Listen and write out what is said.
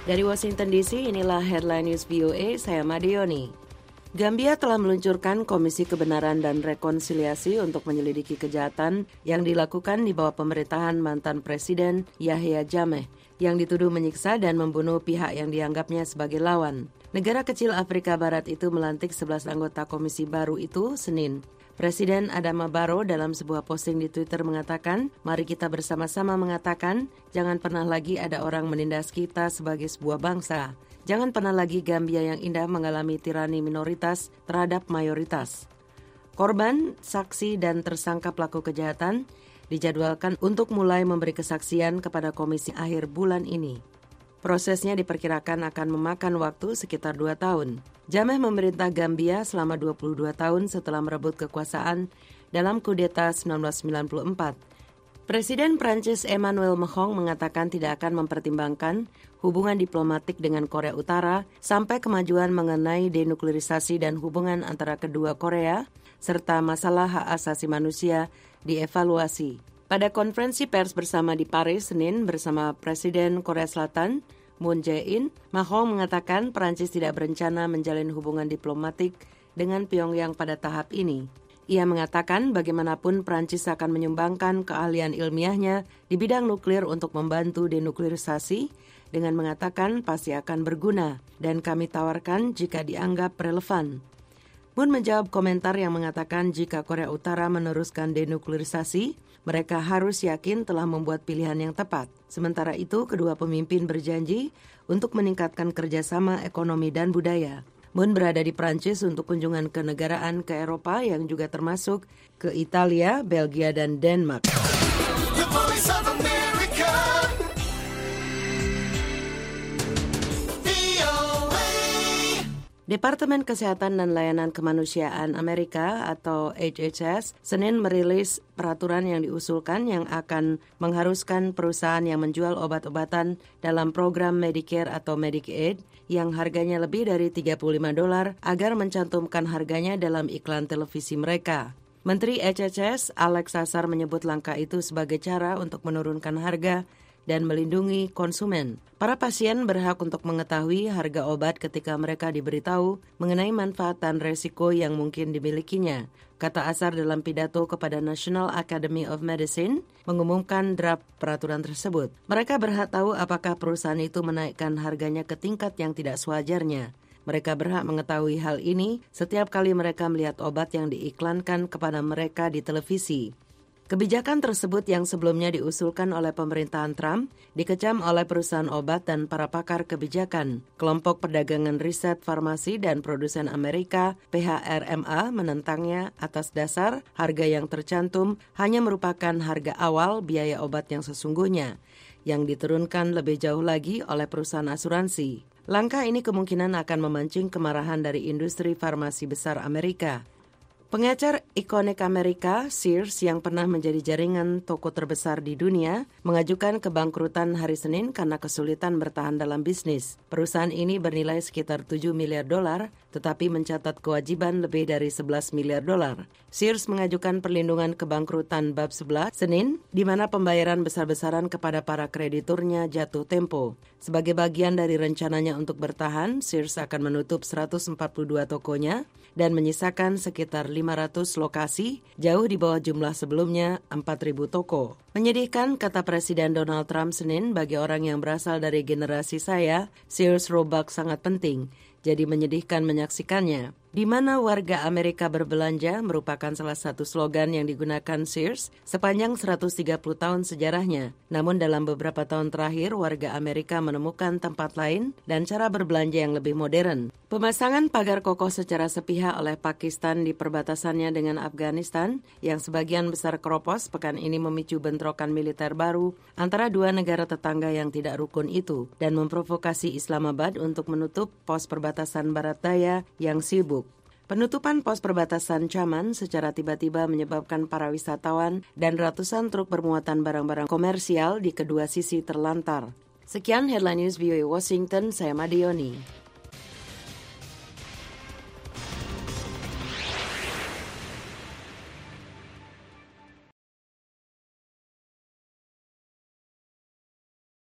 Dari Washington DC, inilah Headline News VOA, saya Madioni. Gambia telah meluncurkan Komisi Kebenaran dan Rekonsiliasi untuk menyelidiki kejahatan yang dilakukan di bawah pemerintahan mantan Presiden Yahya Jammeh yang dituduh menyiksa dan membunuh pihak yang dianggapnya sebagai lawan. Negara kecil Afrika Barat itu melantik 11 anggota komisi baru itu Senin. Presiden Adama Barrow dalam sebuah posting di Twitter mengatakan, "Mari kita bersama-sama mengatakan, jangan pernah lagi ada orang menindas kita sebagai sebuah bangsa. Jangan pernah lagi Gambia yang indah mengalami tirani minoritas terhadap mayoritas." Korban, saksi, dan tersangka pelaku kejahatan dijadwalkan untuk mulai memberi kesaksian kepada komisi akhir bulan ini. Prosesnya diperkirakan akan memakan waktu sekitar 2 tahun. Jammeh memerintah Gambia selama 22 tahun setelah merebut kekuasaan dalam kudeta 1994. Presiden Prancis Emmanuel Macron mengatakan tidak akan mempertimbangkan hubungan diplomatik dengan Korea Utara sampai kemajuan mengenai denuklerisasi dan hubungan antara kedua Korea, serta masalah hak asasi manusia dievaluasi. Pada konferensi pers bersama di Paris, Senin bersama Presiden Korea Selatan, Moon Jae-in, Macron mengatakan Perancis tidak berencana menjalin hubungan diplomatik dengan Pyongyang pada tahap ini. Ia mengatakan bagaimanapun Perancis akan menyumbangkan keahlian ilmiahnya di bidang nuklir untuk membantu denuklerisasi dengan mengatakan pasti akan berguna dan kami tawarkan jika dianggap relevan. Moon menjawab komentar yang mengatakan jika Korea Utara meneruskan denuklerisasi, mereka harus yakin telah membuat pilihan yang tepat. Sementara itu, kedua pemimpin berjanji untuk meningkatkan kerjasama ekonomi dan budaya. Moon berada di Prancis untuk kunjungan kenegaraan ke Eropa yang juga termasuk ke Italia, Belgia, dan Denmark. Departemen Kesehatan dan Layanan Kemanusiaan Amerika atau HHS Senin merilis peraturan yang diusulkan yang akan mengharuskan perusahaan yang menjual obat-obatan dalam program Medicare atau Medicaid yang harganya lebih dari $35 agar mencantumkan harganya dalam iklan televisi mereka. Menteri HHS Alex Azar menyebut langkah itu sebagai cara untuk menurunkan harga dan melindungi konsumen. Para pasien berhak untuk mengetahui harga obat ketika mereka diberitahu mengenai manfaat dan resiko yang mungkin dimilikinya, kata Azar dalam pidato kepada National Academy of Medicine mengumumkan draft peraturan tersebut. Mereka berhak tahu apakah perusahaan itu menaikkan harganya ke tingkat yang tidak sewajarnya. Mereka berhak mengetahui hal ini setiap kali mereka melihat obat yang diiklankan kepada mereka di televisi. Kebijakan tersebut yang sebelumnya diusulkan oleh pemerintahan Trump dikecam oleh perusahaan obat dan para pakar kebijakan. Kelompok Perdagangan Riset Farmasi dan Produsen Amerika (PHRMA) menentangnya atas dasar harga yang tercantum hanya merupakan harga awal biaya obat yang sesungguhnya, yang diturunkan lebih jauh lagi oleh perusahaan asuransi. Langkah ini kemungkinan akan memancing kemarahan dari industri farmasi besar Amerika. Pengecer ikonik Amerika, Sears, yang pernah menjadi jaringan toko terbesar di dunia, mengajukan kebangkrutan hari Senin karena kesulitan bertahan dalam bisnis. Perusahaan ini bernilai sekitar $7 miliar, tetapi mencatat kewajiban lebih dari $11 miliar. Sears mengajukan perlindungan kebangkrutan bab 11 Senin, di mana pembayaran besar-besaran kepada para krediturnya jatuh tempo. Sebagai bagian dari rencananya untuk bertahan, Sears akan menutup 142 tokonya dan menyisakan sekitar 500 lokasi, jauh di bawah jumlah sebelumnya 4.000 toko. Menyedihkan, kata Presiden Donald Trump Senin, bagi orang yang berasal dari generasi saya, Sears Roebuck sangat penting. Jadi menyedihkan menyaksikannya. Di mana warga Amerika berbelanja merupakan salah satu slogan yang digunakan Sears sepanjang 130 tahun sejarahnya. Namun dalam beberapa tahun terakhir, warga Amerika menemukan tempat lain dan cara berbelanja yang lebih modern. Pemasangan pagar kokoh secara sepihak oleh Pakistan di perbatasannya dengan Afghanistan, yang sebagian besar keropos, pekan ini memicu bentrokan militer baru antara dua negara tetangga yang tidak rukun itu dan memprovokasi Islamabad untuk menutup pos perbatasan barat daya yang sibuk. Penutupan pos perbatasan Chaman secara tiba-tiba menyebabkan para wisatawan dan ratusan truk bermuatan barang-barang komersial di kedua sisi terlantar. Sekian Headline News VOA Washington, saya Madioni.